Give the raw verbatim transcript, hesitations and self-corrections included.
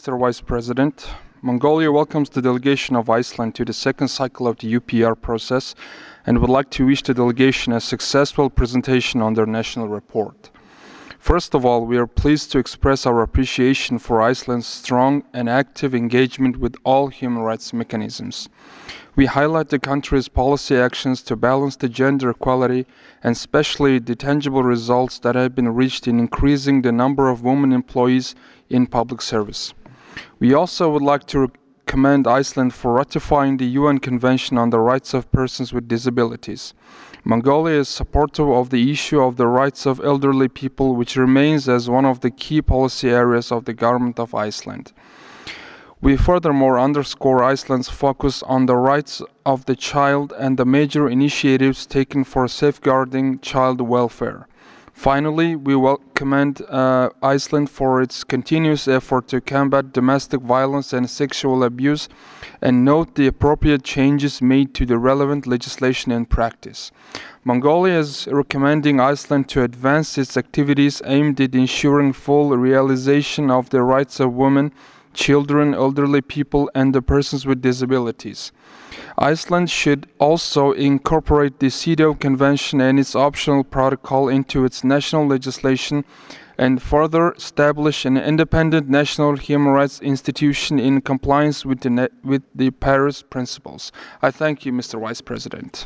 Mister Vice President. Mongolia welcomes the delegation of Iceland to the second cycle of the U P R process and would like to wish the delegation a successful presentation on their national report. First of all, we are pleased to express our appreciation for Iceland's strong and active engagement with all human rights mechanisms. We highlight the country's policy actions to balance the gender equality and especially the tangible results that have been reached in increasing the number of women employees in public service. We also would like to commend Iceland for ratifying the U N Convention on the Rights of Persons with Disabilities. Mongolia is supportive of the issue of the rights of elderly people, which remains as one of the key policy areas of the government of Iceland. We furthermore underscore Iceland's focus on the rights of the child and the major initiatives taken for safeguarding child welfare. Finally, we will commend uh, Iceland for its continuous effort to combat domestic violence and sexual abuse and note the appropriate changes made to the relevant legislation and practice. Mongolia is recommending Iceland to advance its activities aimed at ensuring full realization of the rights of women, children, elderly people, and the persons with disabilities. Iceland should also incorporate the CEDAW Convention and its optional protocol into its national legislation and further establish an independent national human rights institution in compliance with the, with the Paris principles. I thank you, Mister Vice President.